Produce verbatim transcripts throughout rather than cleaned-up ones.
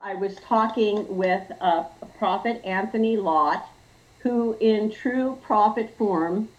I was talking with uh, Prophet Anthony Lott, who, in true prophet form,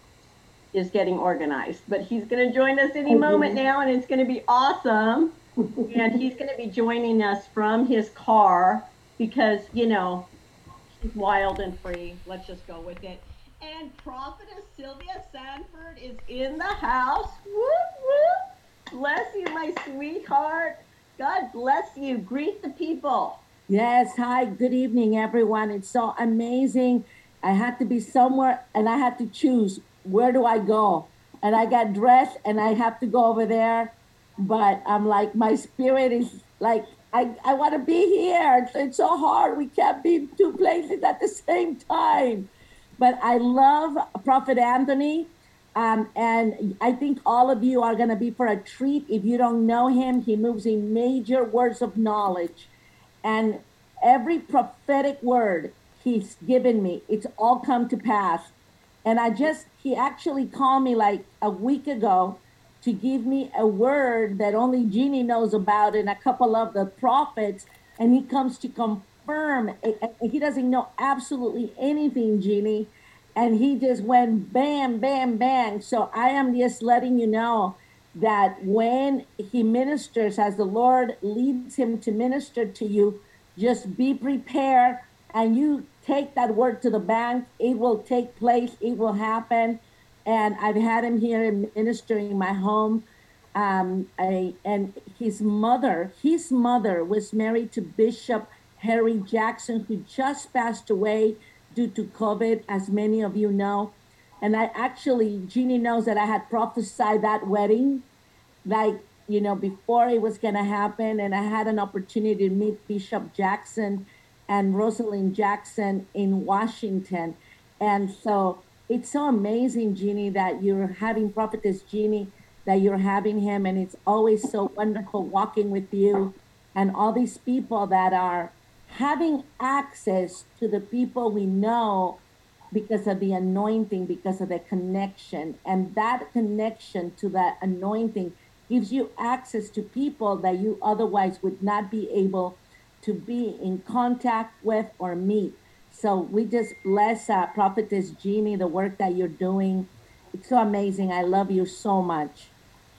is getting organized. But he's going to join us any moment now, and it's going to be awesome. And he's going to be joining us from his car because, you know, he's wild and free. Let's just go with it. And Prophetess Sylvia Sanford is in the house. Whoop, whoop. Bless you, my sweetheart. God bless you. Greet the people. Yes, hi, good evening, everyone. It's so amazing. I had to be somewhere and I had to choose where do I go? And I got dressed and I have to go over there. But I'm like, my spirit is like, I, I want to be here. It's, it's so hard. We can't be in two places at the same time. But I love Prophet Anthony. Um, and I think all of you are going to be for a treat. If you don't know him, he moves in major words of knowledge. And every prophetic word he's given me, it's all come to pass. And I just, he actually called me like a week ago to give me a word that only Jeannie knows about and a couple of the prophets. And he comes to confirm, he doesn't know absolutely anything, Jeannie. And he just went bam, bam, bang. So I am just letting you know that when he ministers, as the Lord leads him to minister to you, just be prepared and you take that word to the bank. It will take place, it will happen. And I've had him here ministering in my home. Um, I, and his mother, his mother was married to Bishop Harry Jackson, who just passed away due to COVID, as many of you know. And I actually, Jeannie knows that I had prophesied that wedding, like, you know, before it was going to happen. And I had an opportunity to meet Bishop Jackson and Rosalind Jackson in Washington. And so it's so amazing, Jeannie, that you're having Prophetess Jeannie, that you're having him. And it's always so wonderful walking with you and all these people that are having access to the people we know because of the anointing, because of the connection. And that connection to that anointing gives you access to people that you otherwise would not be able to be in contact with or meet. So we just bless uh, Prophetess Jeannie, the work that you're doing. It's so amazing. I love you so much.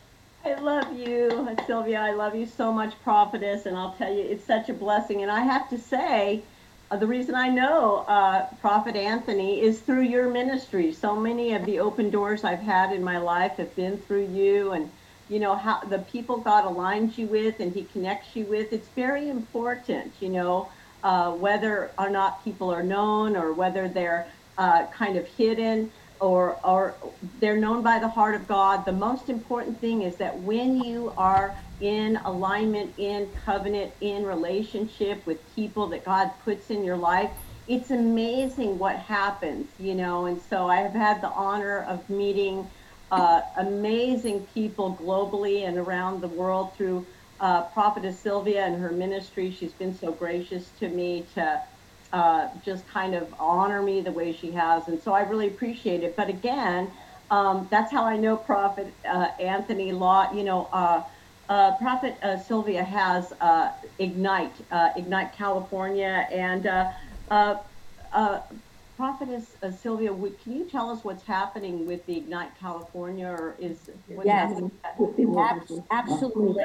I love you, Sylvia. I love you so much, Prophetess. And I'll tell you, it's such a blessing. And I have to say, uh, the reason I know uh, Prophet Anthony is through your ministry. So many of the open doors I've had in my life have been through you, and you know how the people God aligns you with and He connects you with. It's very important, you know, uh, whether or not people are known or whether they're uh, kind of hidden or or they're known by the heart of God. The most important thing is that when you are in alignment, in covenant, in relationship with people that God puts in your life, it's amazing what happens, you know. And so I have had the honor of meeting uh, amazing people globally and around the world through uh, Prophetess Sylvia and her ministry. She's been so gracious to me to uh, just kind of honor me the way she has. And so I really appreciate it. But again, um, that's how I know Prophet uh, Anthony Lott. You know, uh, uh, Prophet uh, Sylvia has uh, Ignite, uh, Ignite California. And uh, uh, uh, Prophetess uh, Sylvia, can you tell us what's happening with the Ignite California, or is what's Yes, happening? abs- absolutely.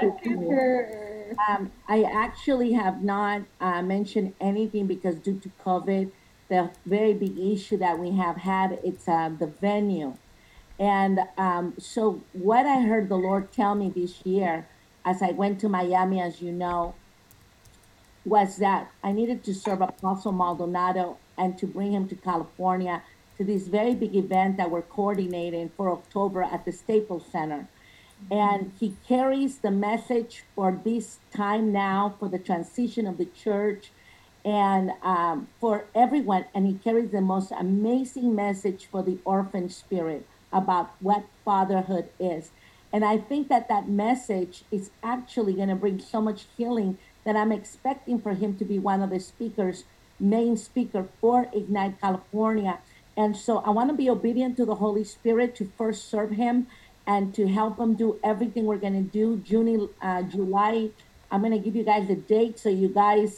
Um, I actually have not uh, mentioned anything because due to COVID, the very big issue that we have had, it's uh, the venue. And um, so what I heard the Lord tell me this year, as I went to Miami, as you know, was that I needed to serve Apostle Maldonado and to bring him to California to this very big event that we're coordinating for October at the Staples Center. And he carries the message for this time now, for the transition of the church, and um, for everyone. And he carries the most amazing message for the orphan spirit about what fatherhood is. And I think that that message is actually going to bring so much healing that I'm expecting for him to be one of the speakers, main speaker for Ignite California. And so I want to be obedient to the Holy Spirit to first serve him and to help him do everything we're going to do. June, uh, July, I'm going to give you guys the date so you guys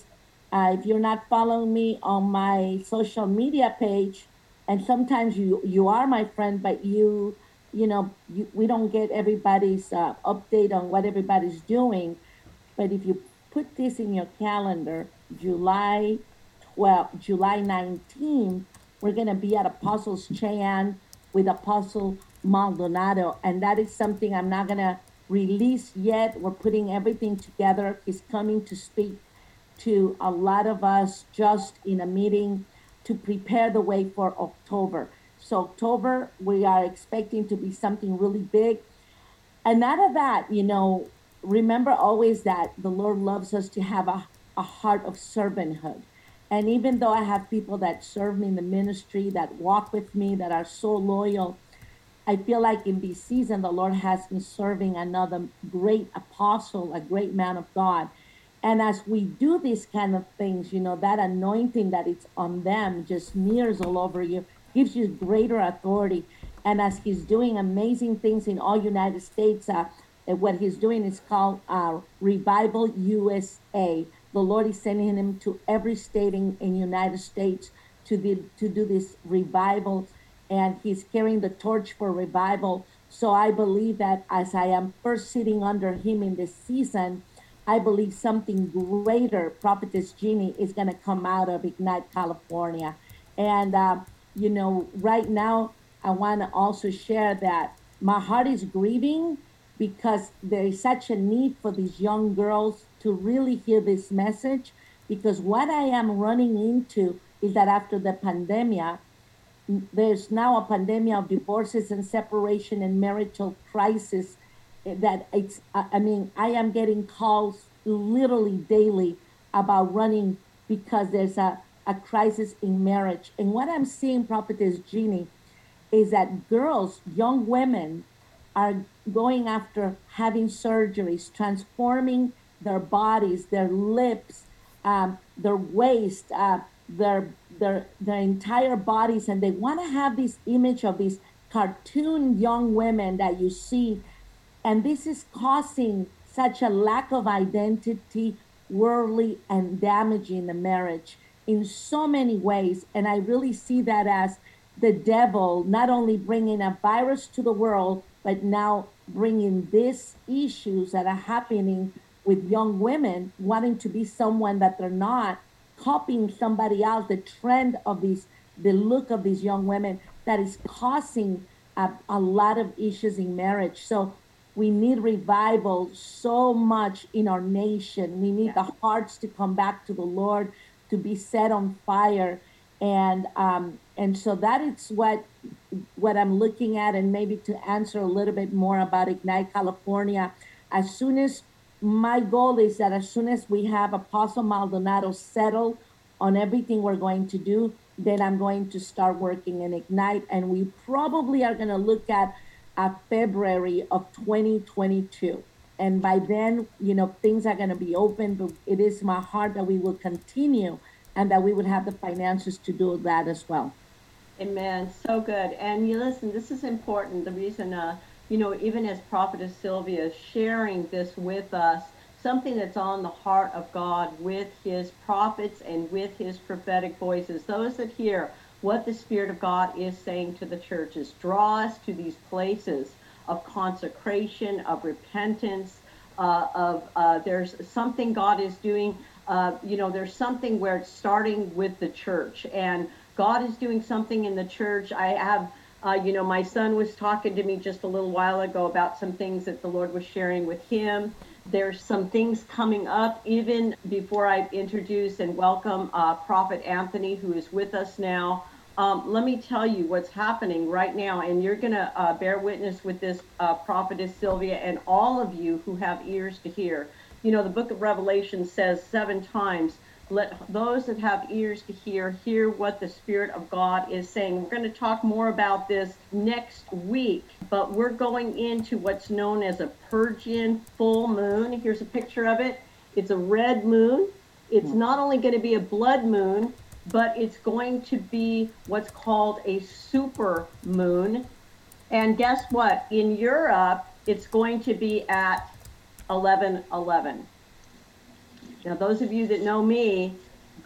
Uh, if you're not following me on my social media page, and sometimes you you are my friend, but you you know you, we don't get everybody's uh, update on what everybody's doing. But if you put this in your calendar, July twelfth, July nineteenth, we're going to be at Apostles Chan with Apostle Maldonado. And that is something I'm not going to release yet. We're putting everything together. He's coming to speak to a lot of us just in a meeting to prepare the way for October. So, October, we are expecting to be something really big. And out of that, you know, remember always that the Lord loves us to have a, a heart of servanthood. And even though I have people that serve me in the ministry, that walk with me, that are so loyal, I feel like in this season, the Lord has me serving another great apostle, a great man of God. And as we do these kind of things, you know, that anointing that it's on them just smears all over you, gives you greater authority. And as he's doing amazing things in all United States, uh, what he's doing is called uh, Revival U S A. The Lord is sending him to every state in, in United States to, the, to do this revival, and he's carrying the torch for revival. So I believe that as I am first sitting under him in this season, I believe something greater, Prophetess Jeannie, is going to come out of Ignite California. And, uh, you know, right now, I want to also share that my heart is grieving because there is such a need for these young girls to really hear this message. Because what I am running into is that after the pandemic, there's now a pandemic of divorces and separation and marital crisis that it's I mean I am getting calls literally daily about running because there's a, a crisis in marriage. And what I'm seeing, Prophetess Jeannie, is that girls, young women, are going after having surgeries, transforming their bodies, their lips, um, their waist, uh, their their their entire bodies, and they want to have this image of these cartoon young women that you see, and this is causing such a lack of identity, worldly, and damaging the marriage in so many ways. And I really see that as the devil not only bringing a virus to the world, but now bringing these issues that are happening with young women wanting to be someone that they're not, copying somebody else, the trend of these, the look of these young women that is causing a, a lot of issues in marriage. So we need revival so much in our nation. We need the hearts to come back to the Lord, to be set on fire. And um, and so that is what what I'm looking at. And maybe to answer a little bit more about Ignite California, as soon as my goal is that as soon as we have Apostle Maldonado settled on everything we're going to do, then I'm going to start working in Ignite. And we probably are going to look at uh, February of twenty twenty-two. And by then, you know, things are going to be open, but it is my heart that we will continue and that we would have the finances to do that as well. Amen. So good. And you listen, this is important. The reason, uh, you know, even as Prophetess Sylvia is sharing this with us, something that's on the heart of God with his prophets and with his prophetic voices, those that hear what the Spirit of God is saying to the churches, draw us to these places of consecration, of repentance, uh, of uh, there's something God is doing. Uh, you know, there's something where it's starting with the church, and God is doing something in the church. I have, uh, you know, my son was talking to me just a little while ago about some things that the Lord was sharing with him. There's some things coming up even before I introduce and welcome uh, Prophet Anthony, who is with us now. Um, let me tell you what's happening right now, and you're going to uh, bear witness with this, uh, Prophetess Sylvia, and all of you who have ears to hear. You know, the book of Revelation says seven times, let those that have ears to hear, hear what the Spirit of God is saying. We're going to talk more about this next week, but we're going into what's known as a Purgian full moon. Here's a picture of it. It's a red moon. It's not only going to be a blood moon, but it's going to be what's called a super moon. And guess what? In Europe, it's going to be at eleven eleven. Now, those of you that know me,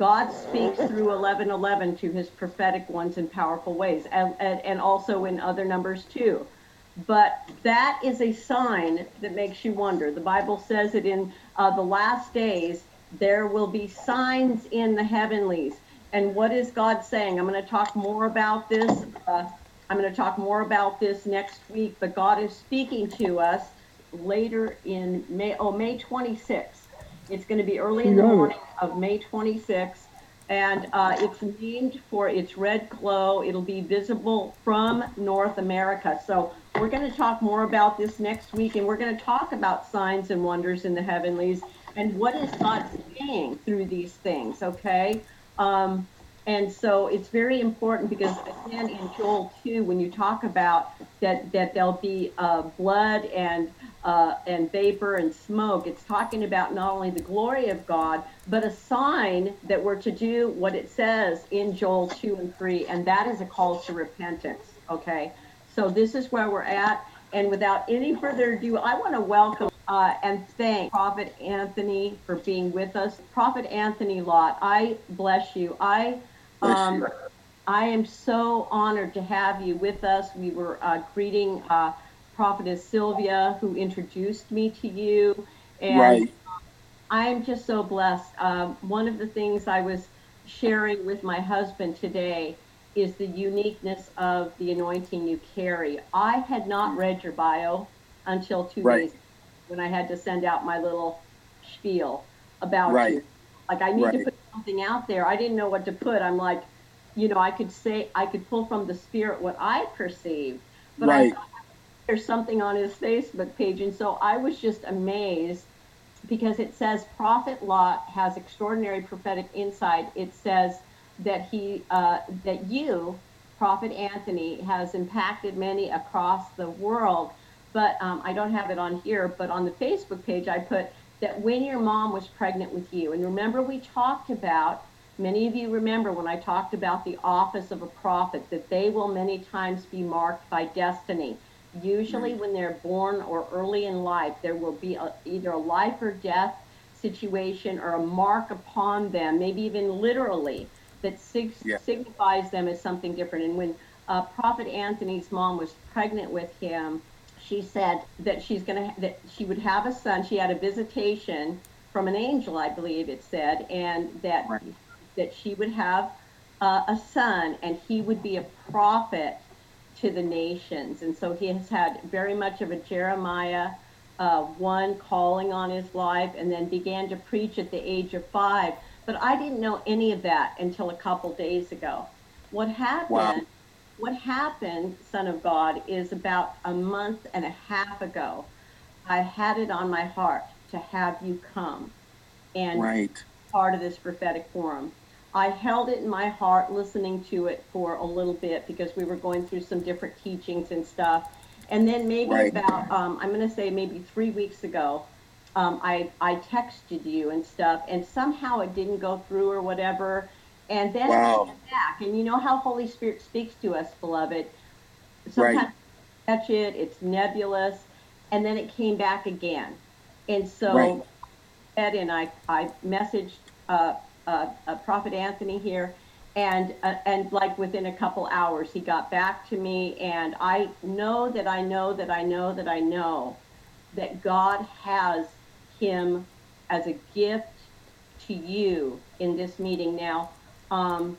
God speaks through eleven eleven to his prophetic ones in powerful ways, and, and, and also in other numbers too. But that is a sign that makes you wonder. The Bible says that in uh, the last days, there will be signs in the heavenlies. And what is God saying? I'm going to talk more about this. Uh, I'm going to talk more about this next week, but God is speaking to us later in May, oh, May twenty-sixth. It's going to be early in the morning of May twenty-sixth, and uh, it's named for its red glow. It'll be visible from North America. So we're going to talk more about this next week, and we're going to talk about signs and wonders in the heavenlies and what is God saying through these things, okay? Um, and so it's very important because, again, in Joel two, when you talk about that, that there'll be uh, blood and uh, and vapor and smoke, it's talking about not only the glory of God, but a sign that we're to do what it says in Joel two and three, and that is a call to repentance, okay? So this is where we're at, and without any further ado, I want to welcome uh, and thank Prophet Anthony for being with us. Prophet Anthony Lott, I bless you. I um, I am so honored to have you with us. We were uh, greeting uh, Prophetess Sylvia, who introduced me to you, and right. I'm just so blessed. Um, one of the things I was sharing with my husband today is the uniqueness of the anointing you carry. I had not read your bio until two Right. days when I had to send out my little spiel about Right. you. Like, I need Right. to put something out there. I didn't know what to put. I'm like, you know, I could say, I could pull from the Spirit what I perceived, but I Right. thought there's something on his Facebook page. And so I was just amazed because it says Prophet Lott has extraordinary prophetic insight. It says that he, uh, that you, Prophet Anthony, has impacted many across the world. But um, I don't have it on here, but on the Facebook page, I put that when your mom was pregnant with you. And remember, we talked about, many of you remember when I talked about the office of a prophet, that they will many times be marked by destiny. Usually when they're born or early in life, there will be a, either a life or death situation or a mark upon them, maybe even literally, that sig- Yeah. signifies them as something different. And when uh, Prophet Anthony's mom was pregnant with him, she said that she's gonna that she would have a son. She had a visitation from an angel, I believe it said, and that Right. that she would have uh, a son, and he would be a prophet to the nations. And so he has had very much of a Jeremiah uh, one calling on his life, and then began to preach at the age of five. But I didn't know any of that until a couple days ago. What happened? Wow. What happened, Son of God, is about a month and a half ago, I had it on my heart to have you come and Right. part of this prophetic forum. I held it in my heart listening to it for a little bit because we were going through some different teachings and stuff. And then maybe Right. about, um, I'm going to say maybe three weeks ago, um, I, I texted you and stuff, and somehow it didn't go through or whatever. And then it Wow. came back. And you know how Holy Spirit speaks to us, beloved. Right. Sometimes you catch it, it's nebulous, and then it came back again. And so Right. Ed and I, I messaged uh, uh, uh, Prophet Anthony here, and uh, and like within a couple hours, he got back to me, and I know that I know that I know that I know that God has him as a gift to you in this meeting. Now, um,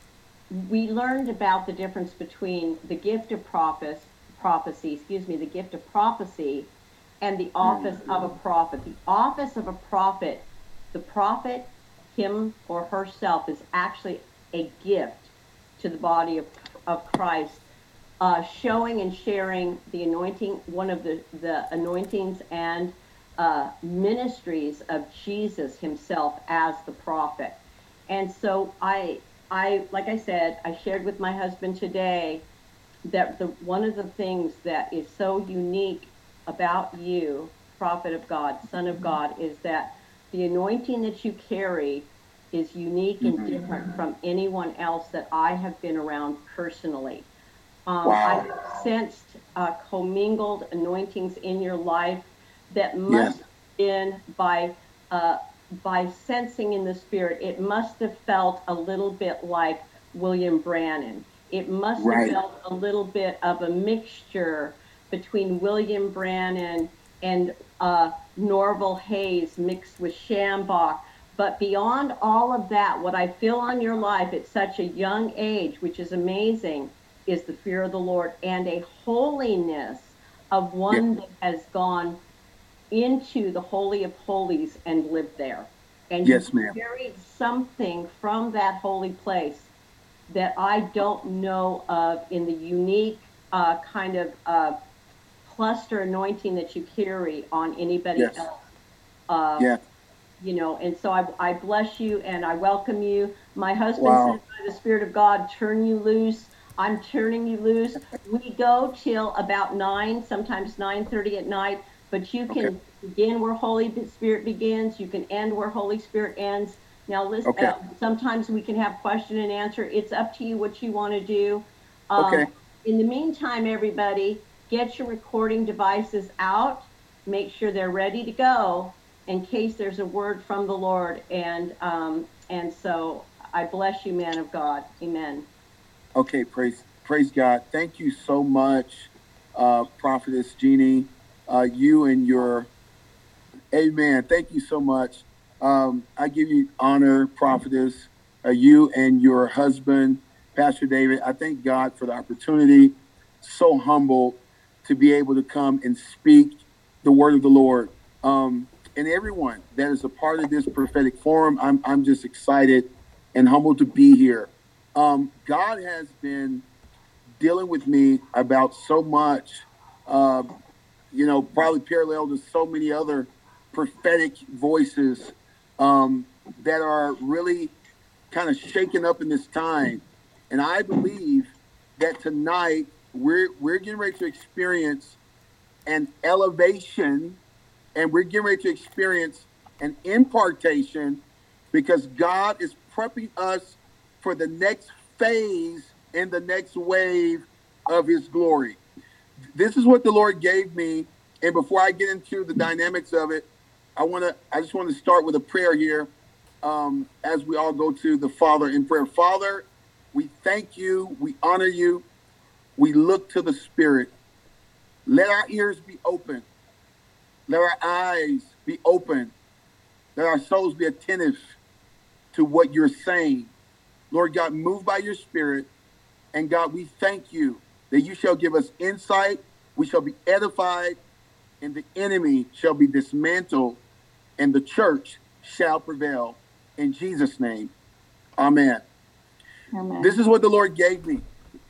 we learned about the difference between the gift of prophes- prophecy, excuse me, the gift of prophecy and the office of a prophet. The office of a prophet, the prophet, him or herself, is actually a gift to the body of, of Christ, uh, showing and sharing the anointing, one of the, the anointings and uh, ministries of Jesus himself as the prophet. And so I, I, like I said, I shared with my husband today that the one of the things that is so unique about you, prophet of God, son of God, is that the anointing that you carry is unique and Mhm. different from anyone else that I have been around personally. Um, Wow. I've sensed uh, commingled anointings in your life that Yes. must have been by uh, by sensing in the spirit, it must have felt a little bit like William Brannon. It must have Right. felt a little bit of a mixture between William Brannon and uh, Norval Hayes mixed with Shambach. But beyond all of that, what I feel on your life at such a young age, which is amazing, is the fear of the Lord and a holiness of one Yeah. that has gone into the Holy of Holies and lived there. And you Yes, ma'am. carried something from that holy place that I don't know of in the unique uh, kind of uh, cluster anointing that you carry on anybody Yes. else. Uh, Yeah. you know, and so I, I bless you and I welcome you. My husband Wow. says, by the Spirit of God, turn you loose. I'm turning you loose. We go till about nine, sometimes nine thirty at night, but you Okay. can begin where Holy Spirit begins. You can end where Holy Spirit ends. Now, listen. Okay. Uh, sometimes we can have question and answer. It's up to you what you want to do. Um, Okay. in the meantime, everybody, get your recording devices out. Make sure they're ready to go in case there's a word from the Lord. And um, and so I bless you, man of God. Amen. Okay. Praise, praise God. Thank you so much, uh, Prophetess Jeannie. Uh, you and your, amen. Thank you so much. Um, I give you honor, Prophetess, uh, you and your husband, Pastor David. I thank God for the opportunity. So humble to be able to come and speak the word of the Lord. Um, and everyone that is a part of this prophetic forum, I'm, I'm just excited and humbled to be here. Um, God has been dealing with me about so much, uh, you know, probably parallel to so many other prophetic voices um, that are really kind of shaken up in this time. And I believe that tonight we're we're getting ready to experience an elevation, and we're getting ready to experience an impartation, because God is prepping us for the next phase and the next wave of his glory. This is what the Lord gave me. And before I get into the dynamics of it, I want to, I just want to start with a prayer here um, as we all go to the Father in prayer. Father, we thank you. We honor you. We look to the Spirit. Let our ears be open. Let our eyes be open. Let our souls be attentive to what you're saying. Lord God, move by your Spirit. And God, we thank you that you shall give us insight. We shall be edified, and the enemy shall be dismantled, and the church shall prevail. In Jesus' name, amen. Amen. This is what the Lord gave me.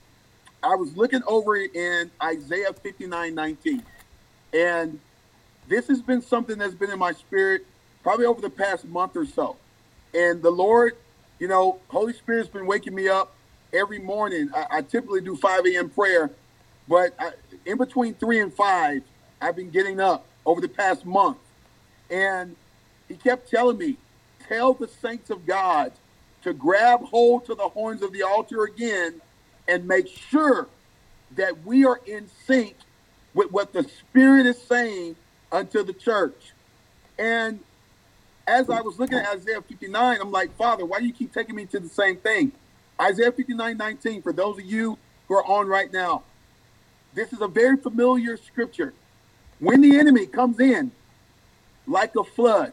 I was looking over in Isaiah fifty-nine nineteen, and this has been something that's been in my spirit probably over the past month or so. And the Lord, you know, Holy Spirit's been waking me up every morning. I, I typically do five a.m. prayer, but I, in between three and five, I've been getting up over the past month. And he kept telling me, tell the saints of God to grab hold to the horns of the altar again and make sure that we are in sync with what the Spirit is saying unto the church. And as I was looking at Isaiah fifty-nine, I'm like, Father, why do you keep taking me to the same thing? Isaiah fifty-nine nineteen, for those of you who are on right now, this is a very familiar scripture. When the enemy comes in like a flood,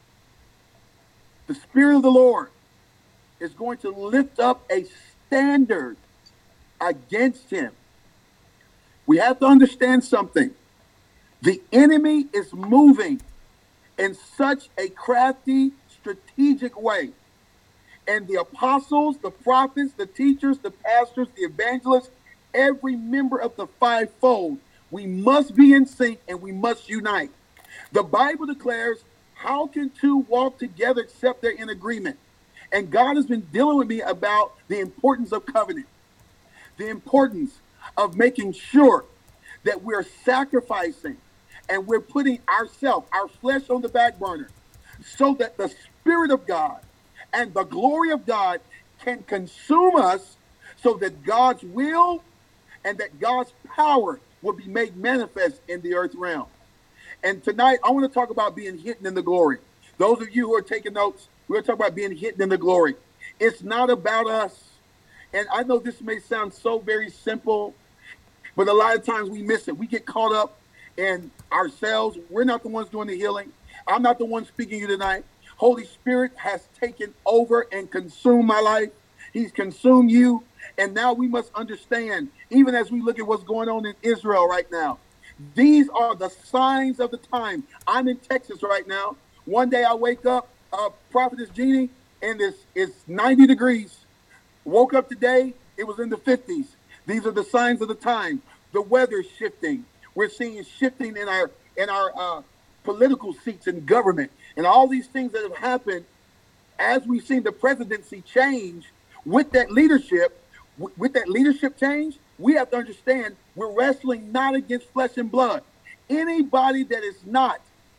the Spirit of the Lord is going to lift up a standard against him. We have to understand something. The enemy is moving in such a crafty, strategic way. And the apostles, the prophets, the teachers, the pastors, the evangelists, every member of the fivefold, we must be in sync and we must unite. The Bible declares, how can two walk together except they're in agreement? And God has been dealing with me about the importance of covenant, the importance of making sure that we're sacrificing and we're putting ourselves, our flesh on the back burner, so that the Spirit of God and the glory of God can consume us, so that God's will and that God's power will be made manifest in the earth realm. And tonight, I want to talk about being hidden in the glory. Those of you who are taking notes, we're talking about being hidden in the glory. It's not about us. And I know this may sound so very simple, but a lot of times we miss it. We get caught up in ourselves. We're not the ones doing the healing. I'm not the one speaking to you tonight. Holy Spirit has taken over and consumed my life. He's consumed you. And now we must understand, even as we look at what's going on in Israel right now, these are the signs of the time. I'm in Texas right now. One day I wake up, uh, Prophetess Jeannie, and it's, it's ninety degrees. Woke up today, it was in the fifties. These are the signs of the time. The weather's shifting. We're seeing shifting in our in our uh, political seats in government, and all these things that have happened as we've seen the presidency change with that leadership. W- with that leadership change, we have to understand we're wrestling not against flesh and blood. Anybody that is not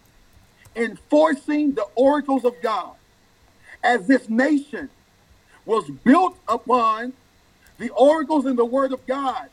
enforcing the oracles of God, as this nation was built upon the oracles and the word of God,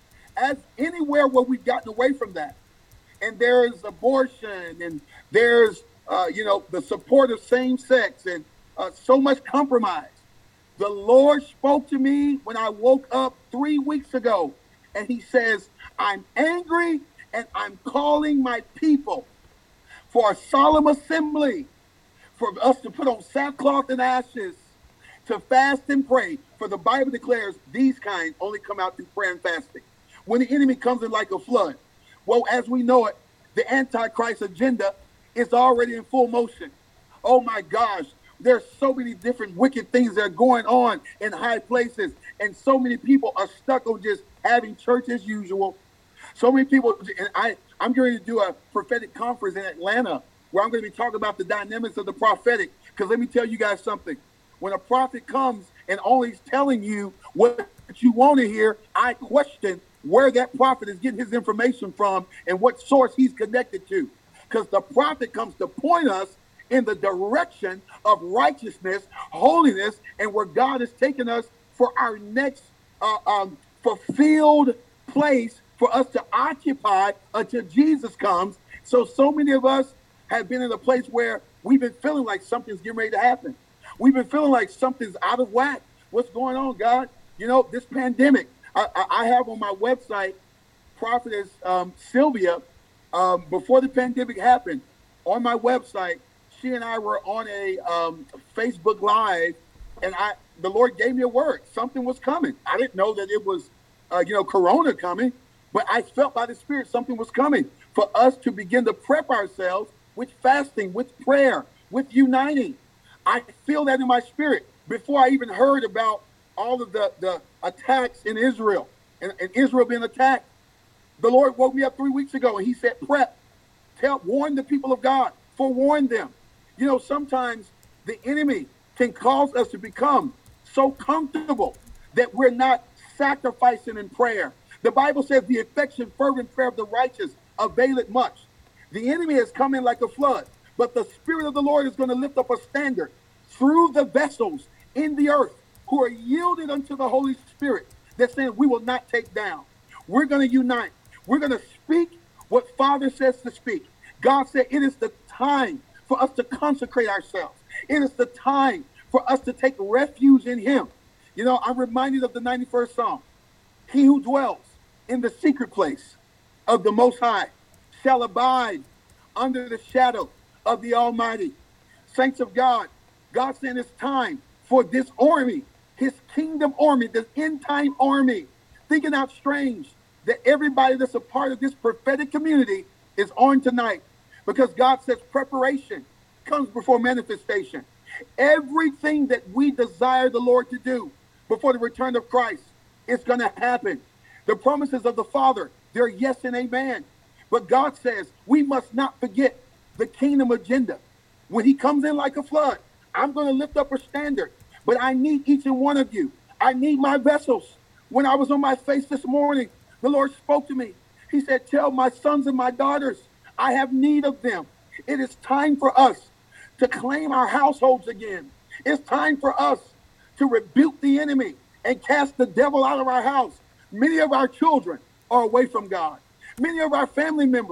as anywhere where we've gotten away from that, and there's abortion, and there's, uh, you know, the support of same sex, and uh, so much compromise. The Lord spoke to me when I woke up three weeks ago, and he says, I'm angry, and I'm calling my people for a solemn assembly, for us to put on sackcloth and ashes, to fast and pray. For the Bible declares these kind only come out through prayer and fasting. When the enemy comes in like a flood, well, as we know it, the Antichrist agenda is already in full motion. Oh my gosh, there's so many different wicked things that are going on in high places, and so many people are stuck on just having church as usual. So many people, and I, I'm going to do a prophetic conference in Atlanta where I'm going to be talking about the dynamics of the prophetic. Because let me tell you guys something. When a prophet comes and only is telling you what you want to hear, I question where that prophet is getting his information from and what source he's connected to. Because the prophet comes to point us in the direction of righteousness, holiness, and where God has taken us for our next uh, um, fulfilled place for us to occupy until Jesus comes. So, so many of us have been in a place where we've been feeling like something's getting ready to happen. We've been feeling like something's out of whack. What's going on, God? You know, this pandemic. I, I, I have on my website, Prophetess um, Sylvia, um, before the pandemic happened, on my website, she and I were on a um, Facebook Live, and I the Lord gave me a word. Something was coming. I didn't know that it was, uh, you know, Corona coming, but I felt by the Spirit something was coming for us to begin to prep ourselves with fasting, with prayer, with uniting. I feel that in my spirit before I even heard about all of the, the attacks in Israel and, and Israel being attacked. The Lord woke me up three weeks ago and he said, prep, tell, warn the people of God, forewarn them. You know, sometimes the enemy can cause us to become so comfortable that we're not sacrificing in prayer. The Bible says the effectual fervent prayer of the righteous availeth much. The enemy has come in like a flood, but the Spirit of the Lord is going to lift up a standard through the vessels in the earth who are yielded unto the Holy Spirit. They're saying we will not take down. We're going to unite. We're going to speak what Father says to speak. God said it is the time for us to consecrate ourselves. It is the time for us to take refuge in him. You know, I'm reminded of the ninety-first Psalm. He who dwells in the secret place of the Most High shall abide under the shadow of the Almighty. Saints of God, God said it's time for this army, his kingdom army, this end time army, thinking out strange that everybody that's a part of this prophetic community is on tonight, because God says preparation comes before manifestation. Everything that we desire the Lord to do before the return of Christ is going to happen. The promises of the Father, they're yes and amen. But God says we must not forget the kingdom agenda. When he comes in like a flood, I'm going to lift up a standard, but I need each and one of you. I need my vessels. When I was on my face this morning, the Lord spoke to me. He said, tell my sons and my daughters, I have need of them. It is time for us to claim our households again. It's time for us to rebuke the enemy and cast the devil out of our house. Many of our children are away from God. Many of our family members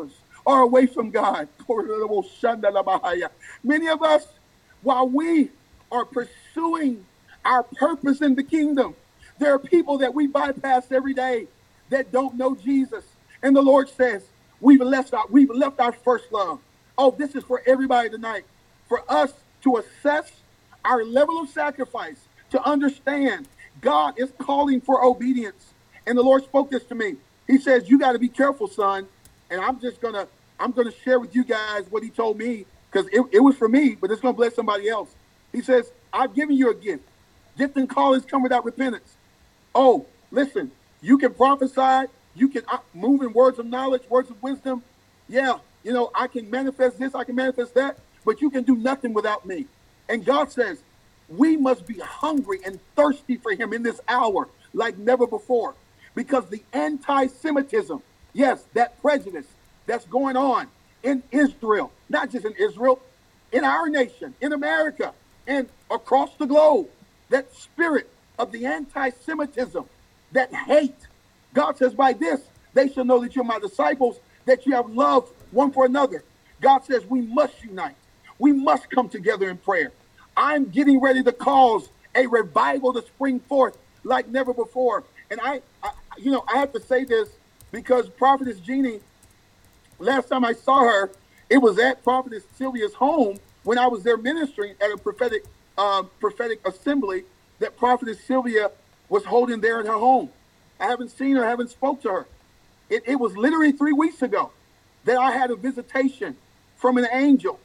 are away from God. Many of us, while we are pursuing our purpose in the kingdom, there are people that we bypass every day that don't know Jesus. And the Lord says, we've left our, we've left our first love. Oh, this is for everybody tonight. For us to assess our level of sacrifice, to understand God is calling for obedience. And the Lord spoke this to me. He says, you got to be careful, son. And I'm just going to, I'm going to share with you guys what he told me, because it, it was for me, but it's going to bless somebody else. He says, I've given you a gift. Gift and callings come without repentance. Oh, listen, you can prophesy. You can move in words of knowledge, words of wisdom. Yeah, you know, I can manifest this, I can manifest that, but you can do nothing without me. And God says, we must be hungry and thirsty for him in this hour like never before, because the anti-Semitism, yes, that prejudice that's going on in Israel, not just in Israel, in our nation, in America, and across the globe, that spirit of the anti-Semitism, that hate. God says, by this, they shall know that you're my disciples, that you have love one for another. God says we must unite. We must come together in prayer. I'm getting ready to cause a revival to spring forth like never before. And I, I you know, I have to say this because Prophetess Jeannie, last time I saw her, it was at Prophetess Sylvia's home when I was there ministering at a prophetic, uh, prophetic assembly that Prophetess Sylvia was holding there in her home. I haven't seen her, haven't spoke to her. It, it was literally three weeks ago that I had a visitation from an angel.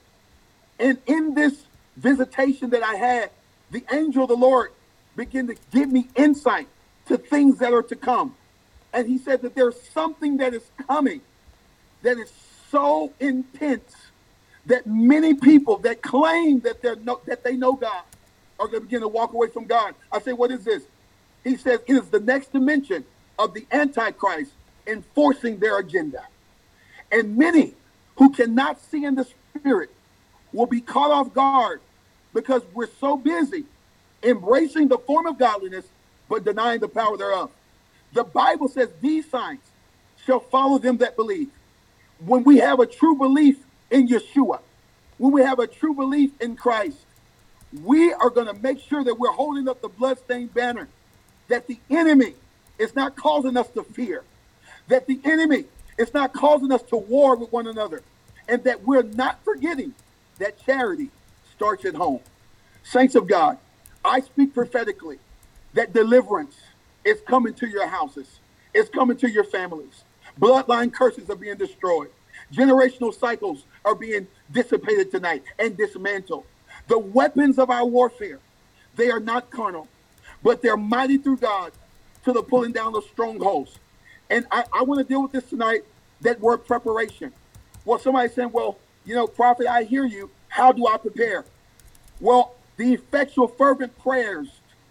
And in this visitation that I had, the angel of the Lord began to give me insight to things that are to come. And he said that there's something that is coming that is so intense that many people that claim that they're no, that they know God are going to begin to walk away from God. I say, what is this? He says it is the next dimension of the Antichrist enforcing their agenda. And many who cannot see in the spirit will be caught off guard because we're so busy embracing the form of godliness, but denying the power thereof. The Bible says these signs shall follow them that believe. When we have a true belief in Yeshua, when we have a true belief in Christ, we are going to make sure that we're holding up the bloodstained banner, that the enemy is not causing us to fear, that the enemy is not causing us to war with one another, and that we're not forgetting that charity starts at home. Saints of God, I speak prophetically that deliverance is coming to your houses. It's coming to your families. Bloodline curses are being destroyed. Generational cycles are being dissipated tonight and dismantled. The weapons of our warfare, they are not carnal, but they're mighty through God to the pulling down of strongholds. And I, I want to deal with this tonight, that word preparation. Well, somebody's saying, well, you know, prophet, I hear you. How do I prepare? Well, the effectual fervent prayers,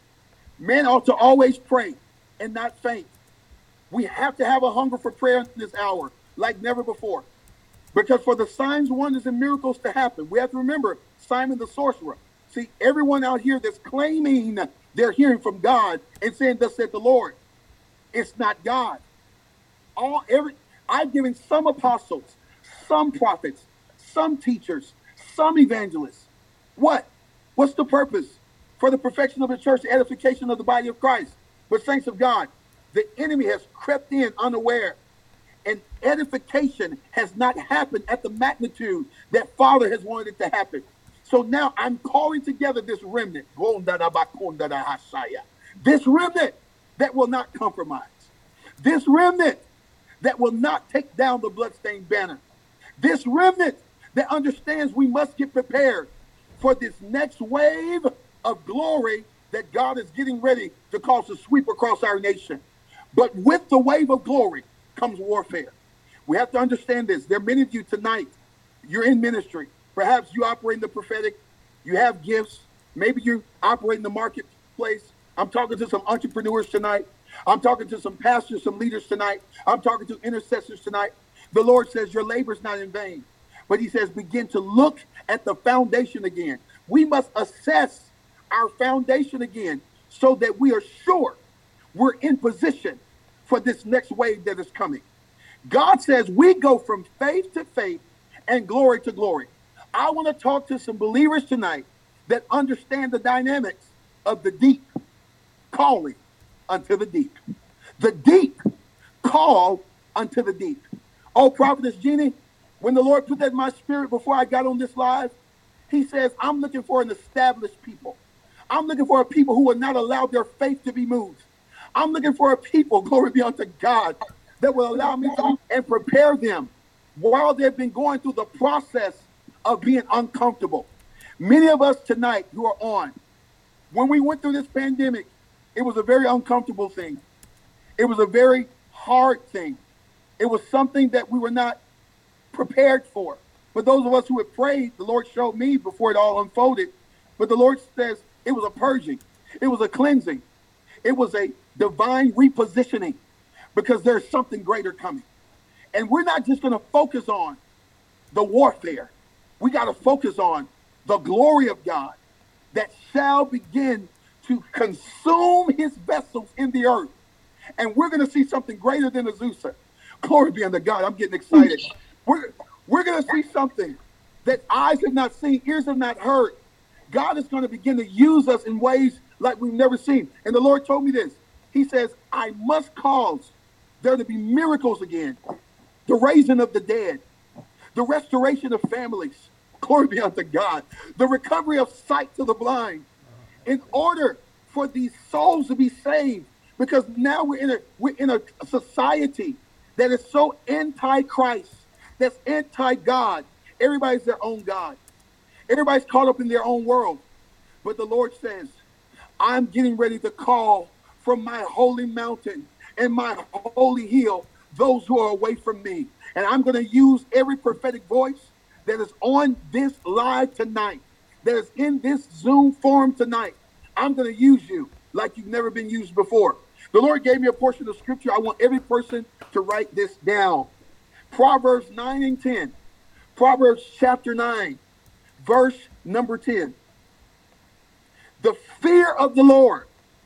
men ought to always pray and not faint. We have to have a hunger for prayer in this hour like never before. Because for the signs, wonders, and miracles to happen, we have to remember Simon the sorcerer. See, everyone out here that's claiming they're hearing from God and saying, thus said the Lord, it's not God. All every I've given some apostles, some prophets, some teachers, some evangelists. What? What's the purpose? For the perfection of the church, the edification of the body of Christ. But saints of God, the enemy has crept in unaware, and edification has not happened at the magnitude that Father has wanted it to happen. So now I'm calling together this remnant, this remnant that will not compromise, this remnant that will not take down the bloodstained banner, this remnant that understands we must get prepared for this next wave of glory that God is getting ready to cause to sweep across our nation. But with the wave of glory comes warfare. We have to understand this. There are many of you tonight, you're in ministry. Perhaps you operate in the prophetic. You have gifts. Maybe you operate in the marketplace. I'm talking to some entrepreneurs tonight. I'm talking to some pastors, some leaders tonight. I'm talking to intercessors tonight. The Lord says your labor is not in vain. But he says begin to look at the foundation again. We must assess our foundation again so that we are sure we're in position for this next wave that is coming. God says we go from faith to faith and glory to glory. I want to talk to some believers tonight that understand the dynamics of the deep calling unto the deep. The deep call unto the deep. Oh, Prophetess Jeannie, when the Lord put that in my spirit before I got on this live, he says, I'm looking for an established people. I'm looking for a people who will not allow their faith to be moved. I'm looking for a people, glory be unto God, that will allow me to and prepare them while they've been going through the process of being uncomfortable. Many of us tonight who are on, when we went through this pandemic, it was a very uncomfortable thing. It was a very hard thing. It was something that we were not prepared for. For those of us who had prayed, the Lord showed me before it all unfolded. But the Lord says it was a purging. It was a cleansing. It was a divine repositioning because there's something greater coming. And we're not just going to focus on the warfare. We got to focus on the glory of God that shall begin to consume his vessels in the earth. And we're going to see something greater than Azusa. Glory be unto God. I'm getting excited. We're, we're going to see something that eyes have not seen, ears have not heard. God is going to begin to use us in ways like we've never seen. And the Lord told me this. He says, I must cause there to be miracles again. The raising of the dead. The restoration of families. Glory be unto God. The recovery of sight to the blind. In order for these souls to be saved. Because now we're in a we're in a society that is so anti-Christ, that's anti-God. Everybody's their own God. Everybody's caught up in their own world. But the Lord says, I'm getting ready to call from my holy mountain and my holy hill those who are away from me. And I'm going to use every prophetic voice that is on this live tonight, that is in this Zoom forum tonight. I'm going to use you like you've never been used before. The Lord gave me a portion of scripture. I want every person to write this down. Proverbs nine and ten. Proverbs chapter nine, verse number ten. The fear of the Lord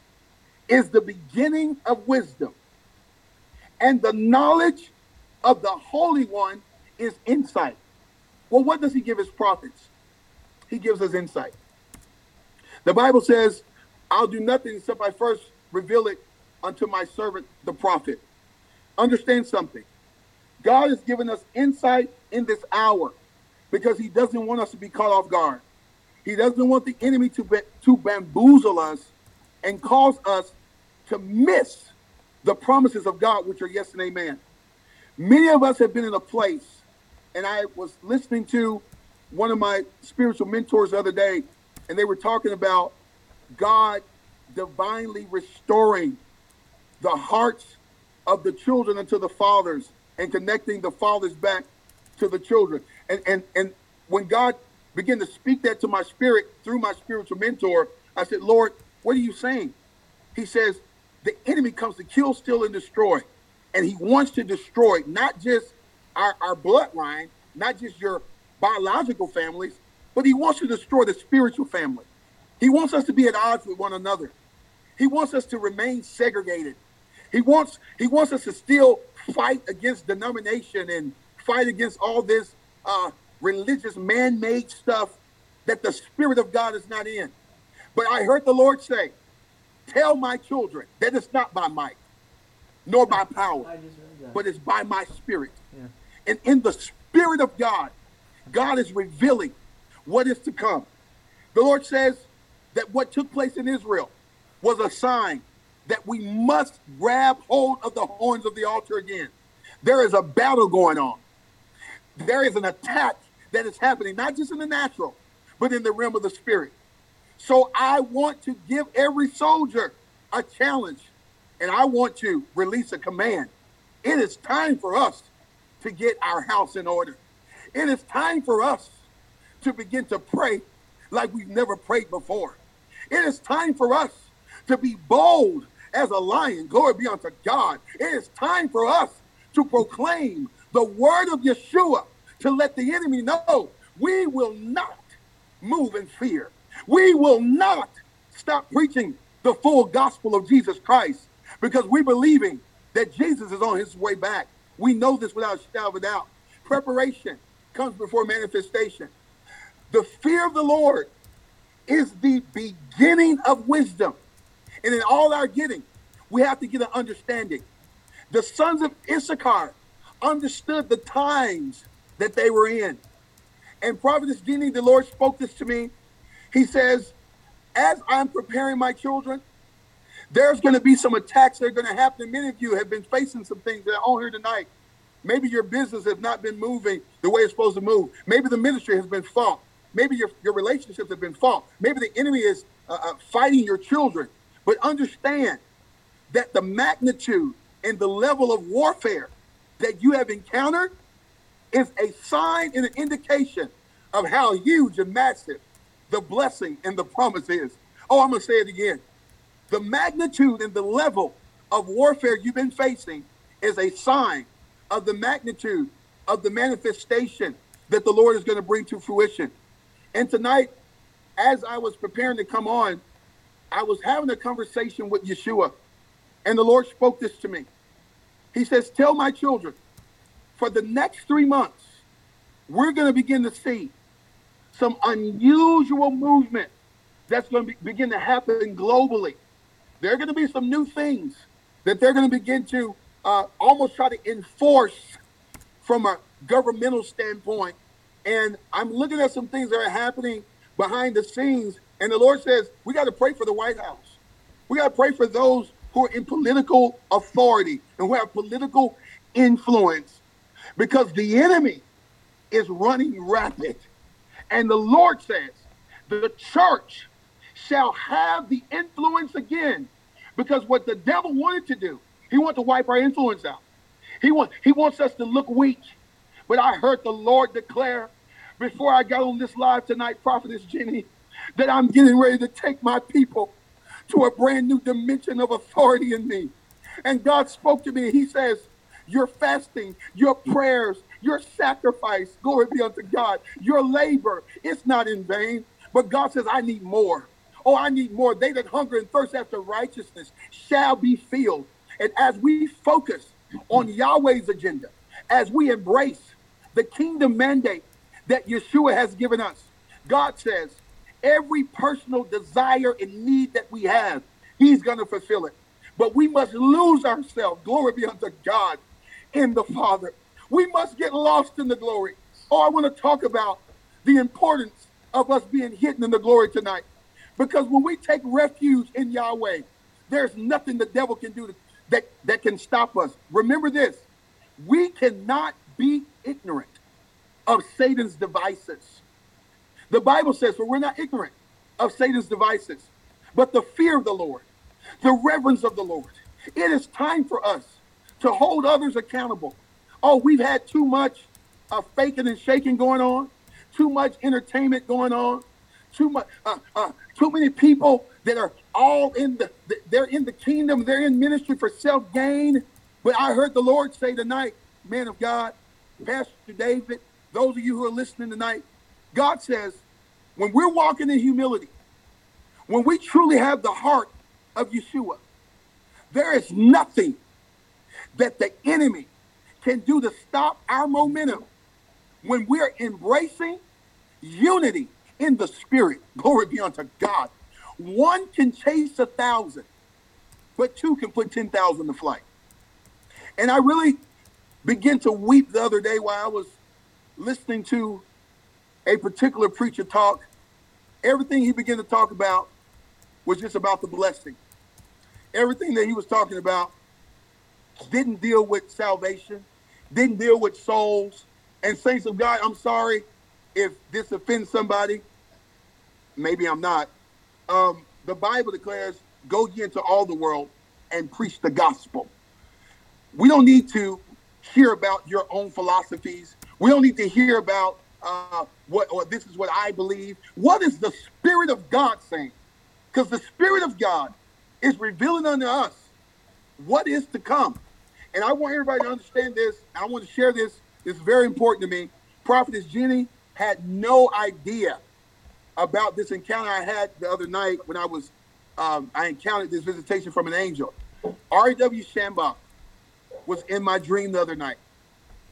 is the beginning of wisdom, and the knowledge of the Holy One is insight. Well, what does he give his prophets? He gives us insight. The Bible says, I'll do nothing except I first reveal it unto my servant, the prophet. Understand something. God has given us insight in this hour because he doesn't want us to be caught off guard. He doesn't want the enemy to, be, to bamboozle us and cause us to miss the promises of God, which are yes and amen. Many of us have been in a place, and I was listening to one of my spiritual mentors the other day, and they were talking about God divinely restoring the hearts of the children unto the fathers and connecting the fathers back to the children. And, and, and when God began to speak that to my spirit through my spiritual mentor, I said, Lord, what are you saying? He says, the enemy comes to kill, steal, and destroy. And he wants to destroy not just our, our bloodline, not just your biological families, but he wants to destroy the spiritual family. He wants us to be at odds with one another. He wants us to remain segregated. He wants he wants us to still fight against denomination and fight against all this uh, religious man-made stuff that the Spirit of God is not in. But I heard the Lord say, tell my children that it's not by might, nor by power, but it's by my Spirit. Yeah. And in the Spirit of God, God is revealing what is to come. The Lord says that what took place in Israel was a sign that we must grab hold of the horns of the altar again. There is a battle going on. There is an attack that is happening, not just in the natural, but in the realm of the spirit. So I want to give every soldier a challenge, and I want to release a command. It is time for us to get our house in order. It is time for us to begin to pray like we've never prayed before. It is time for us to be bold as a lion. Glory be unto God. It is time for us to proclaim the word of Yeshua, to let the enemy know we will not move in fear. We will not stop preaching the full gospel of Jesus Christ because we're believing that Jesus is on his way back. We know this without a shadow of a doubt. Preparation comes before manifestation. The fear of the Lord is the beginning of wisdom. And in all our getting, we have to get an understanding. The sons of Issachar understood the times that they were in. And Prophetess Jenny, the Lord spoke this to me. He says, as I'm preparing my children, there's going to be some attacks that are going to happen. Many of you have been facing some things that are on here tonight. Maybe your business has not been moving the way it's supposed to move. Maybe the ministry has been fought. Maybe your, your relationships have been fought. Maybe the enemy is uh, uh, fighting your children. But understand that the magnitude and the level of warfare that you have encountered is a sign and an indication of how huge and massive the blessing and the promise is. Oh, I'm going to say it again. The magnitude and the level of warfare you've been facing is a sign of the magnitude of the manifestation that the Lord is going to bring to fruition. And tonight, as I was preparing to come on, I was having a conversation with Yeshua, and the Lord spoke this to me. He says, tell my children, for the next three months, we're going to begin to see some unusual movement that's going to be, begin to happen globally. There are going to be some new things that they're going to begin to uh, almost try to enforce from a governmental standpoint. And I'm looking at some things that are happening behind the scenes. And the Lord says, we got to pray for the White House. We got to pray for those who are in political authority and who have political influence, because the enemy is running rapid. And the Lord says, the church shall have the influence again, because what the devil wanted to do, he wanted to wipe our influence out. He, want, he wants us to look weak. But I heard the Lord declare before I got on this live tonight, Prophetess Jenny, that I'm getting ready to take my people to a brand new dimension of authority in me. And God spoke to me. He says, your fasting, your prayers, your sacrifice, glory be unto God, your labor, it's not in vain. But God says, I need more. Oh, I need more. They that hunger and thirst after righteousness shall be filled. And as we focus on Yahweh's agenda, as we embrace the kingdom mandate that Yeshua has given us, God says, every personal desire and need that we have, he's going to fulfill it. But we must lose ourselves, glory be unto God, in the Father. We must get lost in the glory. Oh, I want to talk about the importance of us being hidden in the glory tonight. Because when we take refuge in Yahweh, there's nothing the devil can do to, that, that can stop us. Remember this, we cannot be ignorant of Satan's devices. The Bible says, for we're not ignorant of Satan's devices, but the fear of the Lord, the reverence of the Lord. It is time for us to hold others accountable. Oh, we've had too much uh, faking and shaking going on, too much entertainment going on, too much, uh, uh, too many people that are all in the, they're in the kingdom, they're in ministry for self-gain. But I heard the Lord say tonight, man of God, Pastor David, those of you who are listening tonight, God says, when we're walking in humility, when we truly have the heart of Yeshua, there is nothing that the enemy can do to stop our momentum when we're embracing unity in the spirit. Glory be unto God. One can chase a thousand, but two can put ten thousand to flight. And I really began to weep the other day while I was listening to a particular preacher talk. Everything he began to talk about was just about the blessing. Everything that he was talking about didn't deal with salvation, didn't deal with souls. And saints of God, I'm sorry if this offends somebody. Maybe I'm not. Um, the Bible declares, go ye into all the world and preach the gospel. We don't need to hear about your own philosophies. We don't need to hear about uh, what, or this is what I believe. What is the Spirit of God saying? Because the Spirit of God is revealing unto us what is to come. And I want everybody to understand this. I want to share this. It's very important to me. Prophetess Jenny had no idea about this encounter I had the other night when I was, um, I encountered this visitation from an angel. R E W Shambach was in my dream the other night.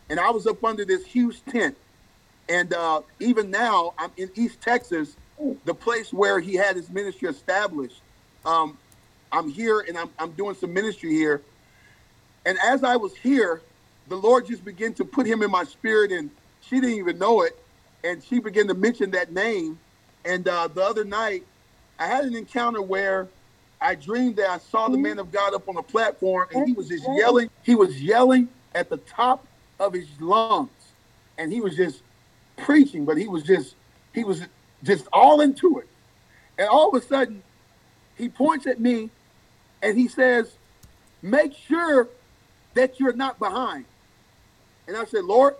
and I was up under this huge tent. And uh, even now, I'm in East Texas, the place where he had his ministry established. Um, I'm here, and I'm, I'm doing some ministry here. And as I was here, the Lord just began to put him in my spirit, and she didn't even know it. And she began to mention that name. And uh, the other night, I had an encounter where I dreamed that I saw the man of God up on the platform, and he was just yelling. He was yelling at the top of his lungs, and he was just preaching, but he was just, he was just all into it. And all of a sudden, he points at me, and he says, make sure that you're not behind. And I said, Lord,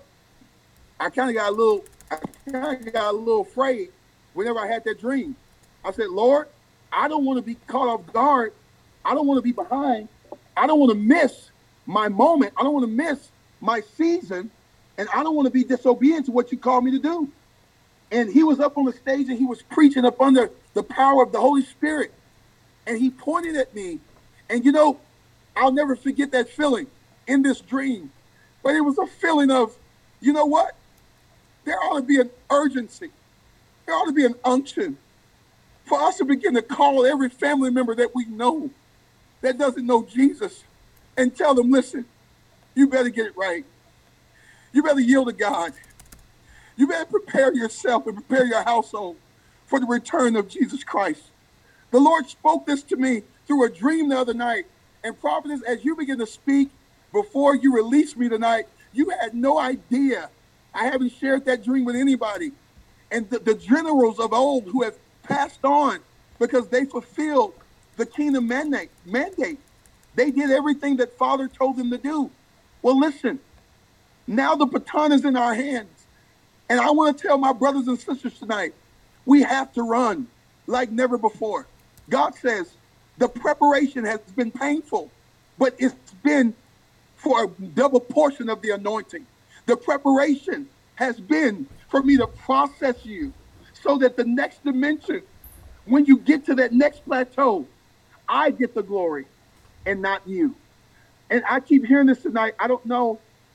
I kind of got a little, I kind of got a little afraid whenever I had that dream. I said, Lord, I don't want to be caught off guard. I don't want to be behind. I don't want to miss my moment. I don't want to miss my season. And I don't want to be disobedient to what you called me to do. And he was up on the stage and he was preaching up under the power of the Holy Spirit. And he pointed at me. And you know, I'll never forget that feeling in this dream. But it was a feeling of, you know what? There ought to be an urgency. There ought to be an unction for us to begin to call every family member that we know that doesn't know Jesus and tell them, listen, you better get it right. You better yield to God. You better prepare yourself and prepare your household for the return of Jesus Christ. The Lord spoke this to me through a dream the other night. And prophetess, as you begin to speak before you released me tonight, you had no idea. I haven't shared that dream with anybody. And the, the generals of old who have passed on because they fulfilled the kingdom mandate, mandate. They did everything that Father told them to do. Well, listen, now the baton is in our hands. And I want to tell my brothers and sisters tonight, we have to run like never before. God says the preparation has been painful, but it's been for a double portion of the anointing. The preparation has been for me to process you so that the next dimension, when you get to that next plateau, I get the glory and not you. And I keep hearing this tonight. I don't know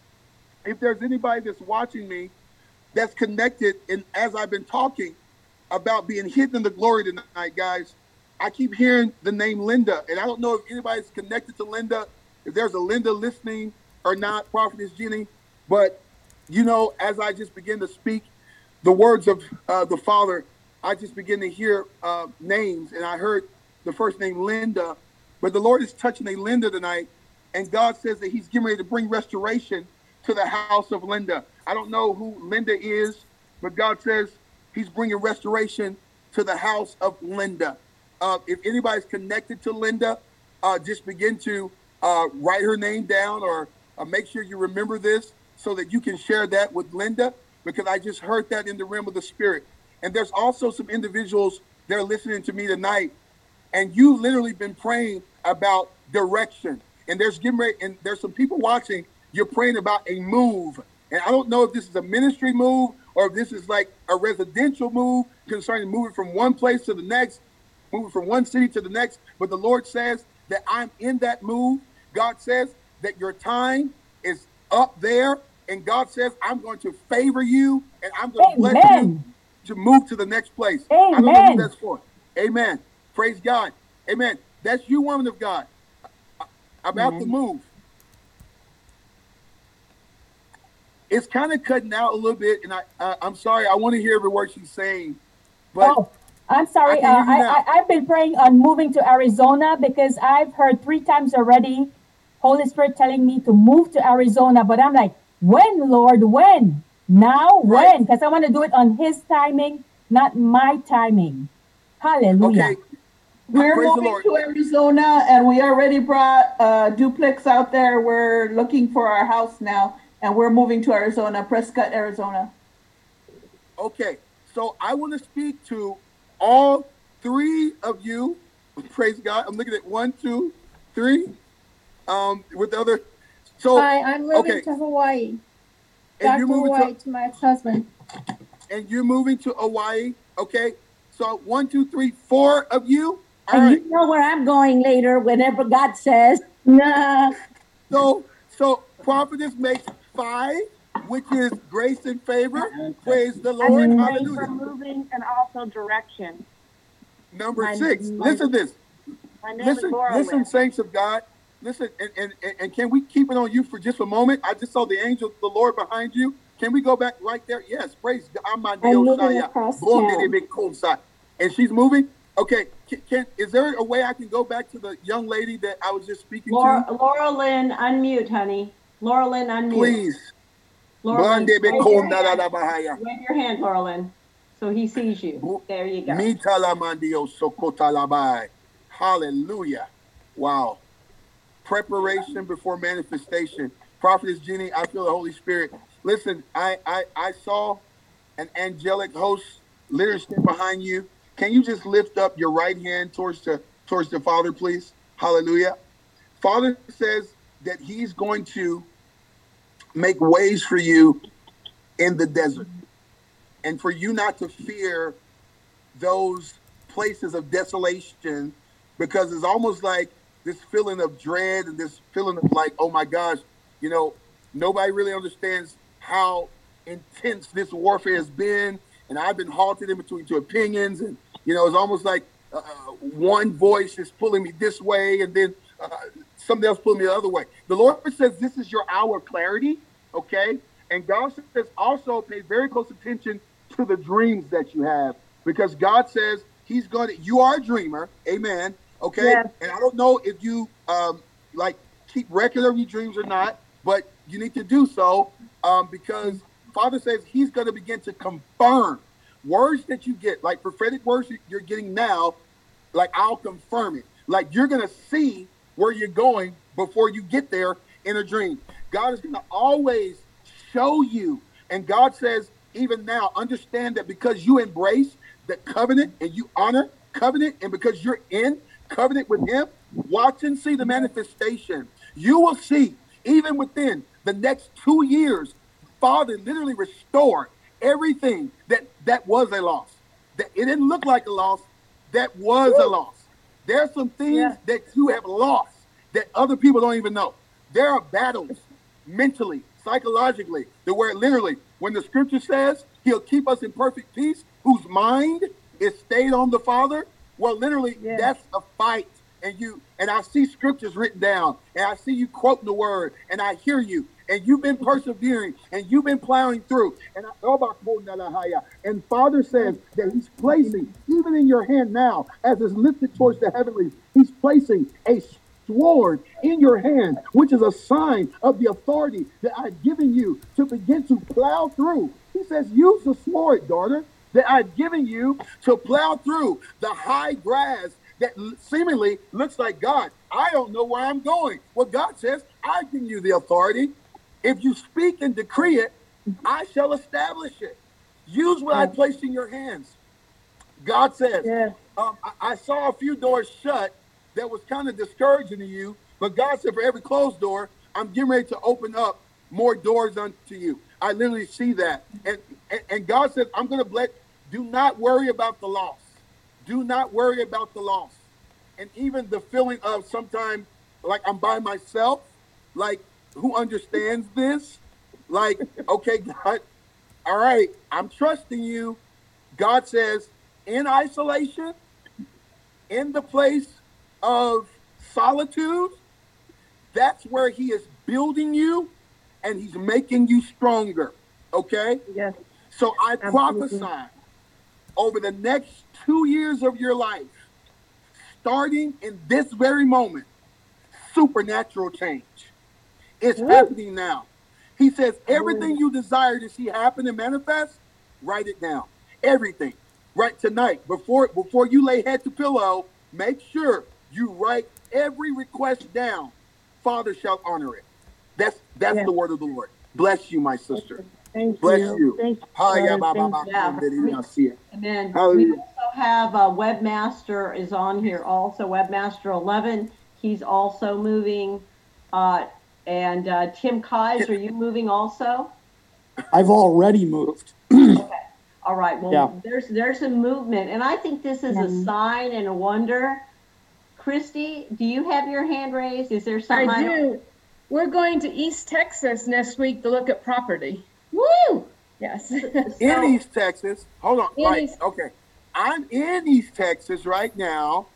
if there's anybody that's watching me that's connected. And as I've been talking about being hidden in the glory tonight, guys, I keep hearing the name Linda. And I don't know if anybody's connected to Linda, if there's a Linda listening or not, Prophetess Jenny. But, you know, as I just begin to speak the words of uh, the Father, I just begin to hear uh, names. And I heard the first name Linda. But the Lord is touching a Linda tonight. And God says that he's getting ready to bring restoration to the house of Linda. I don't know who Linda is, but God says he's bringing restoration to the house of Linda. Uh, if anybody's connected to Linda, uh, just begin to uh, write her name down, or uh, make sure you remember this so that you can share that with Linda, because I just heard that in the realm of the Spirit. And there's also some individuals that are listening to me tonight, and you literally been praying about direction. And there's getting ready, and there's some people watching. You're praying about a move. And I don't know if this is a ministry move or if this is like a residential move concerning moving from one place to the next, moving from one city to the next. But the Lord says that I'm in that move. God says that your time is up there. And God says, I'm going to favor you and I'm going to bless you to move to the next place. Amen. I don't know who that's for. Amen. Praise God. Amen. That's you, woman of God. About Amen. The move. It's kind of cutting out a little bit, and I, uh, I'm sorry. I want to hear every word she's saying. But oh, I'm sorry. I uh, I, I, I've been praying on moving to Arizona because I've heard three times already Holy Spirit telling me to move to Arizona. But I'm like, when, Lord, when? Now, right. When? Because I want to do it on his timing, not my timing. Hallelujah. Okay. We're Praise moving to Arizona, and we already brought a duplex out there. We're looking for our house now. And we're moving to Arizona, Prescott, Arizona. Okay, so I want to speak to all three of you. Praise God. I'm looking at one, two, three. Um, with the other. So Hi, I'm moving okay. to Hawaii. And Back you're to moving Hawaii to, to my ex-husband. And you're moving to Hawaii. Okay. So one, two, three, four of you. All and right. You know where I'm going later, whenever God says. Nah. So, so prophetess makes five. which is grace and favor. Praise the I Lord. mean, Hallelujah. for moving and also direction. Number My- six. my- Listen to this. My name Listen, is Laura listen, Lynn. saints of God. Listen, and, and, and, and can we keep it on you for just a moment? I just saw the angel of the Lord behind you. Can we go back right there? Yes, praise God. I'm I'm moving across town. And she's moving? Okay, can, can is there a way I can go back to the young lady that I was just speaking Laura, to? Laura Lynn, unmute, honey. Laura Lynn, unmute. Please. Laura Lynn, Blande be wave kon your da da hand. da bahaya. Wave your hand, Laura Lynn, so he sees you. There you go. Mitala mandio sokota labai. Hallelujah. Wow. Preparation before manifestation. Prophetess Jeannie, I feel the Holy Spirit. Listen, I, I, I saw an angelic host leadership behind you. Can you just lift up your right hand towards the towards the Father, please? Hallelujah. Father says that he's going to make ways for you in the desert, and for you not to fear those places of desolation, because it's almost like this feeling of dread and this feeling of like, oh my gosh, you know, nobody really understands how intense this warfare has been. And I've been halted in between two opinions. And, you know, it's almost like uh, one voice is pulling me this way and then uh, something else pulling me the other way. The Lord says this is your hour of clarity, okay? And God says also pay very close attention to the dreams that you have, because God says he's going to, you are a dreamer, amen, okay? Yes. And I don't know if you, um, like, keep record of your dreams or not, but you need to do so um, because Father says he's going to begin to confirm words that you get, like prophetic words you're getting now, like I'll confirm it. Like you're going to see where you're going before you get there in a dream. God is going to always show you. And God says, even now, understand that because you embrace the covenant and you honor covenant, and because you're in covenant with him, watch and see the manifestation. You will see, even within the next two years, Father literally restored everything that, that was a loss. That it didn't look like a loss, that was Woo. a loss. There are some things yeah. that you have lost that other people don't even know. There are battles mentally, psychologically, that where literally, when the scripture says he'll keep us in perfect peace, whose mind is stayed on the Father, well, literally, yeah. that's a fight. And you and I see scriptures written down, and I see you quoting the word, and I hear you, and you've been persevering, and you've been plowing through. And I, and Father says that he's placing, even in your hand now, as it's lifted towards the heavenlies, he's placing a sword in your hand, which is a sign of the authority that I've given you to begin to plow through. He says, use the sword, daughter, that I've given you to plow through the high grass that seemingly looks like, God, I don't know where I'm going. Well, God says, I've given you the authority. If you speak and decree it, I shall establish it. Use what I placed in your hands. God says, yeah. um, I, I saw a few doors shut that was kind of discouraging to you, but God said, for every closed door, I'm getting ready to open up more doors unto you. I literally see that. And, and, and God said, I'm going to bless, do not worry about the loss. Do not worry about the loss. And even the feeling of sometimes like I'm by myself, like who understands this? Like, okay, God, all right, I'm trusting you. God says, in isolation, in the place of solitude, that's where he is building you and he's making you stronger. Okay? Yes. So I Absolutely. prophesy over the next two years of your life, starting in this very moment, supernatural change. It's Woo. happening now. He says, everything you desire to see happen and manifest, write it down. Everything. Right tonight, before before you lay head to pillow, make sure you write every request down. Father shall honor it. That's that's yeah. the word of the Lord. Bless you, my sister. Thank Bless you. you. Thank you. Hi, yeah. Amen. We also have uh, Webmaster is on here also. Webmaster eleven, he's also moving. Uh, and uh, Tim Kais, are you moving also? I've already moved. Okay. All right. Well, yeah. there's there's a movement, and I think this is a sign and a wonder. Christy, do you have your hand raised? Is there something? I do. I We're going to East Texas next week to look at property. Woo! Yes. In East Texas. Hold on. In Right. East- Okay. I'm in East Texas right now.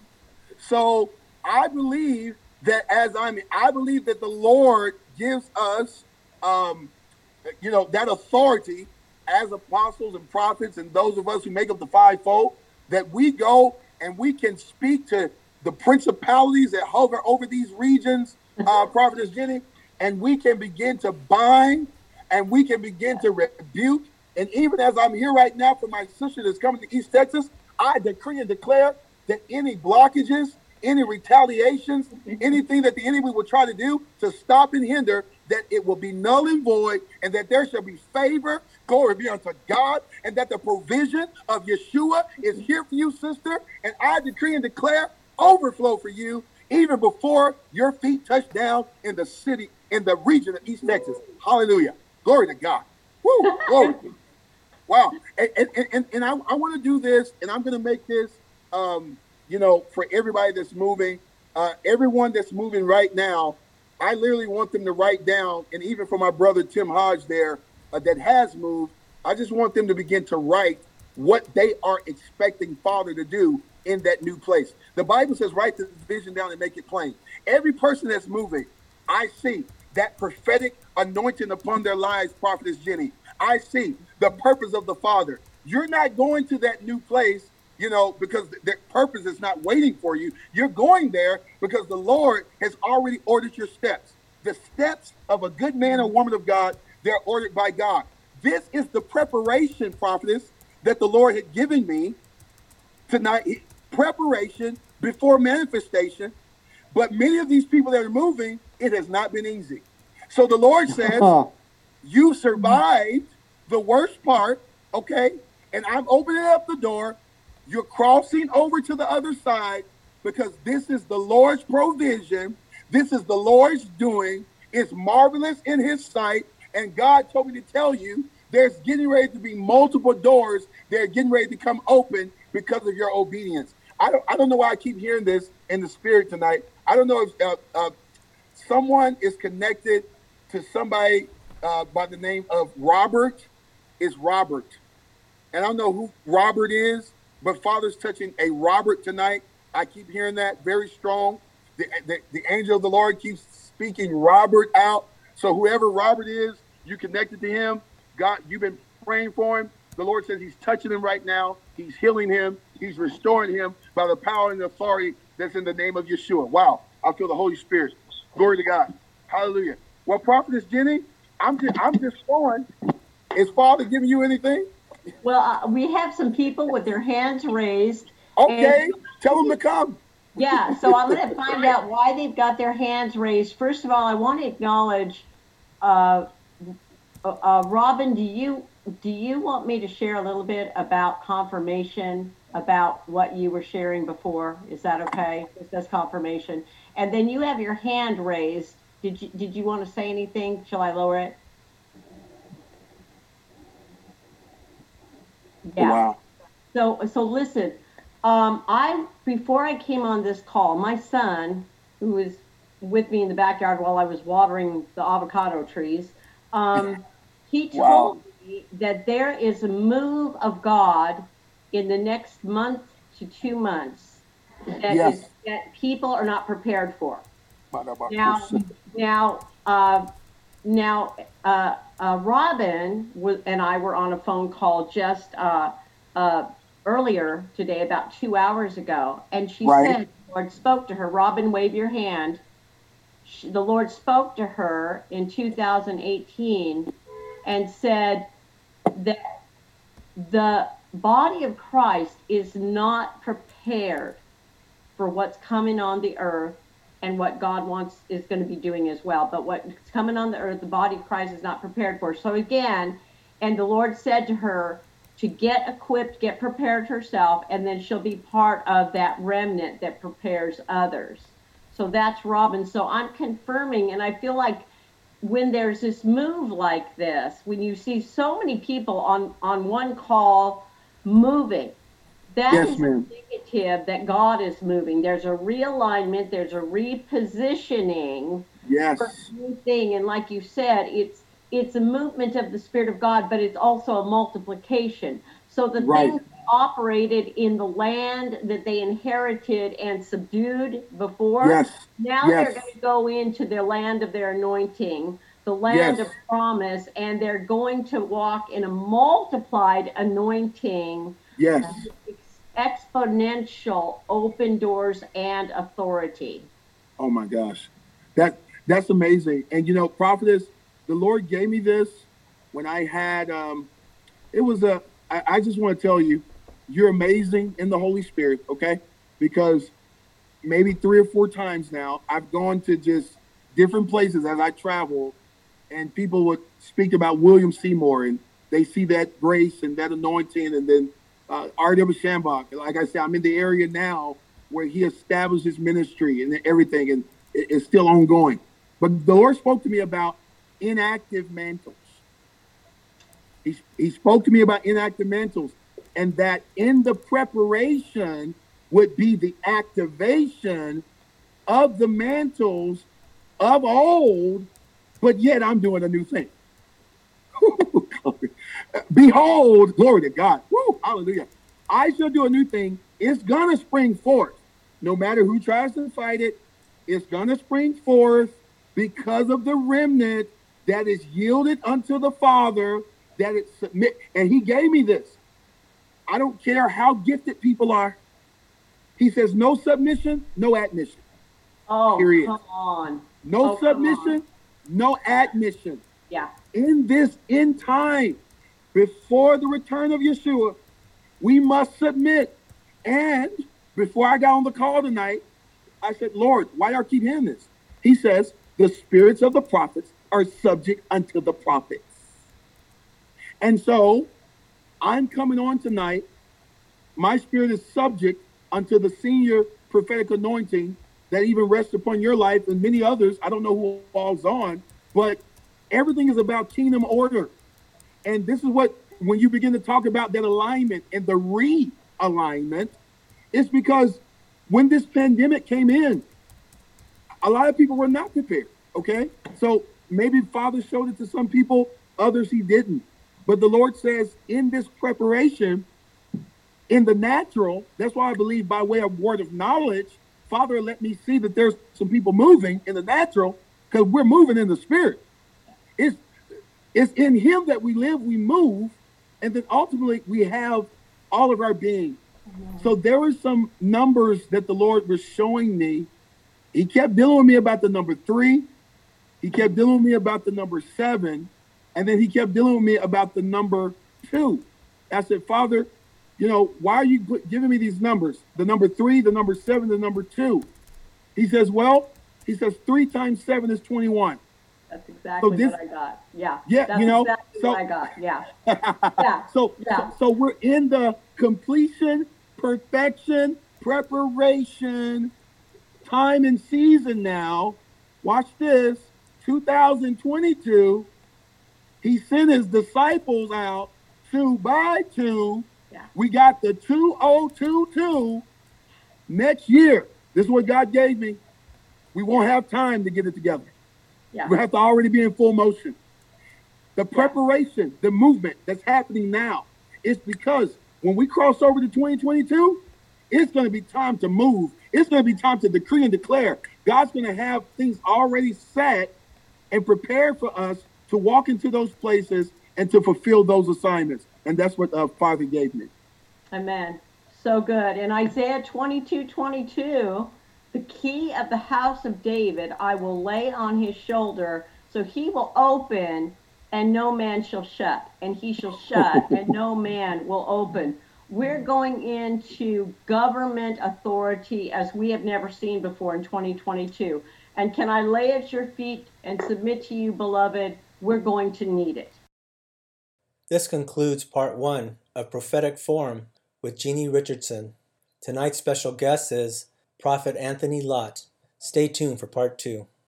So I believe that as I'm, I believe that the Lord gives us, um, you know, that authority as apostles and prophets and those of us who make up the fivefold, that we go and we can speak to the principalities that hover over these regions, uh, Prophetess Jenny, and we can begin to bind and we can begin to rebuke. And even as I'm here right now for my sister that's coming to East Texas, I decree and declare that any blockages, any retaliations, anything that the enemy will try to do to stop and hinder, that it will be null and void, and that there shall be favor, glory be unto God, and that the provision of Yeshua is here for you, sister. And I decree and declare overflow for you, even before your feet touch down in the city, in the region of East Texas. Hallelujah. Glory to God. Woo, glory. Wow. And, and, and, and I, I want to do this, and I'm going to make this, um, you know, for everybody that's moving, uh, everyone that's moving right now, I literally want them to write down, and even for my brother Tim Hodge there uh, that has moved, I just want them to begin to write what they are expecting Father to do in that new place. The Bible says, write the vision down and make it plain. Every person that's moving, I see that prophetic anointing upon their lives, Prophetess Jenny. I see the purpose of the Father. You're not going to that new place, you know, because the purpose is not waiting for you. You're going there because the Lord has already ordered your steps. The steps of a good man or woman of God, they're ordered by God. This is the preparation, prophetess, that the Lord had given me tonight. Preparation before manifestation. But many of these people that are moving, it has not been easy. So the Lord says, you survived the worst part, okay? And I'm opening up the door. You're crossing over to the other side because this is the Lord's provision. This is the Lord's doing. It's marvelous in his sight. And God told me to tell you, there's getting ready to be multiple doors. They're getting ready to come open because of your obedience. I don't, I don't know why I keep hearing this in the spirit tonight. I don't know if uh, uh, someone is connected to somebody uh, by the name of Robert. Is Robert. And I don't know who Robert is, but Father's touching a Robert tonight. I keep hearing that very strong. The, the, the angel of the Lord keeps speaking Robert out. So whoever Robert is, you connected to him. God, you've been praying for him. The Lord says he's touching him right now. He's healing him. He's restoring him by the power and the authority that's in the name of Yeshua. Wow. I feel the Holy Spirit. Glory to God. Hallelujah. Well, Prophetess Jenny, I'm just, I'm just going. Is Father giving you anything? Well, uh, we have some people with their hands raised. Okay. And, tell them to come. Yeah. So I'm going to find out why they've got their hands raised. First of all, I want to acknowledge, uh, uh, Robin, do you, do you want me to share a little bit about confirmation, about what you were sharing before? Is that okay? It says confirmation. And then you have your hand raised. Did you, did you want to say anything? Shall I lower it? Yeah. Wow. So, so listen, um, I, before I came on this call, my son, who was with me in the backyard while I was watering the avocado trees, um, he told wow. me that there is a move of God in the next month to two months that, yes. is, that people are not prepared for. Now, now, uh, now, uh, uh, Robin was, and I were on a phone call just uh, uh, earlier today, about two hours ago, and she right. said the Lord spoke to her. Robin, wave your hand. She, the Lord spoke to her in two thousand eighteen and said that the body of Christ is not prepared for what's coming on the earth and what God wants is going to be doing as well. But what's coming on the earth, the body of Christ is not prepared for. So again, and the Lord said to her to get equipped, get prepared herself, and then she'll be part of that remnant that prepares others. So that's Robin. So I'm confirming, and I feel like when there's this move like this, when you see so many people on, on one call moving, that yes, is ma'am. indicative that God is moving. There's a realignment. There's a repositioning yes. for a new thing. And like you said, it's it's a movement of the Spirit of God, but it's also a multiplication. So the Right. things operated in the land that they inherited and subdued before, Yes. now Yes. they're going to go into the land of their anointing, the land Yes. of promise, and they're going to walk in a multiplied anointing, Yes. exponential open doors and authority. Oh my gosh. That that's amazing. And you know, prophetess, the Lord gave me this when I had um it was a I, I just want to tell you, you're amazing in the Holy Spirit, okay? Because maybe three or four times now, I've gone to just different places as I travel, and people would speak about William Seymour, and they see that grace and that anointing, and then uh, R W Shambach. Like I said, I'm in the area now where he established his ministry and everything, and it, it's still ongoing. But the Lord spoke to me about inactive mantles. He, he spoke to me about inactive mantles, and that in the preparation would be the activation of the mantles of old, but yet I'm doing a new thing. Behold, glory to God. Woo, hallelujah. I shall do a new thing. It's going to spring forth. No matter who tries to fight it, it's going to spring forth because of the remnant that is yielded unto the Father, that it submit. And he gave me this. I don't care how gifted people are. He says, no submission, no admission. Oh, Period. come on. No oh, submission, no admission. Yeah. In this end time, before the return of Yeshua, we must submit. And before I got on the call tonight, I said, Lord, why do I keep hearing this? He says, the spirits of the prophets are subject unto the prophets. And so I'm coming on tonight. My spirit is subject unto the senior prophetic anointing that even rests upon your life and many others. I don't know who all's on, but everything is about kingdom order. And this is what, when you begin to talk about that alignment and the realignment, it's because when this pandemic came in, a lot of people were not prepared, okay? So maybe Father showed it to some people, others he didn't. But the Lord says in this preparation, in the natural, that's why I believe by way of word of knowledge, Father let me see that there's some people moving in the natural because we're moving in the spirit. It's, it's in him that we live, we move, and then ultimately we have all of our being. Mm-hmm. So there were some numbers that the Lord was showing me. He kept dealing with me about the number three. He kept dealing with me about the number seven. And then he kept dealing with me about the number two. I said, Father, you know, why are you put, giving me these numbers? The number three, the number seven, the number two. He says, well, he says three times seven is twenty-one. That's exactly so this, what I got. Yeah. Yeah, That's you know. exactly so, what I got. Yeah. yeah. So, yeah. so, so we're in the completion, perfection, preparation, time and season now. Watch this. two thousand twenty-two, he sent his disciples out two by two. Yeah. We got the two thousand twenty-two next year. This is what God gave me. We won't have time to get it together. Yeah. We have to already be in full motion. The preparation, the movement that's happening now is because when we cross over to twenty twenty-two, it's going to be time to move. It's going to be time to decree and declare. God's going to have things already set and prepared for us to walk into those places and to fulfill those assignments. And that's what uh, Father gave me. Amen. So good. In Isaiah twenty-two twenty-two, the key of the house of David I will lay on his shoulder, so he will open and no man shall shut, and he shall shut and no man will open. We're going into government authority as we have never seen before in twenty twenty-two. And can I lay at your feet and submit to you, beloved, we're going to need it. This concludes part one of Prophetic Forum with Jeannie Richardson. Tonight's special guest is Prophet Anthony Lott. Stay tuned for part two.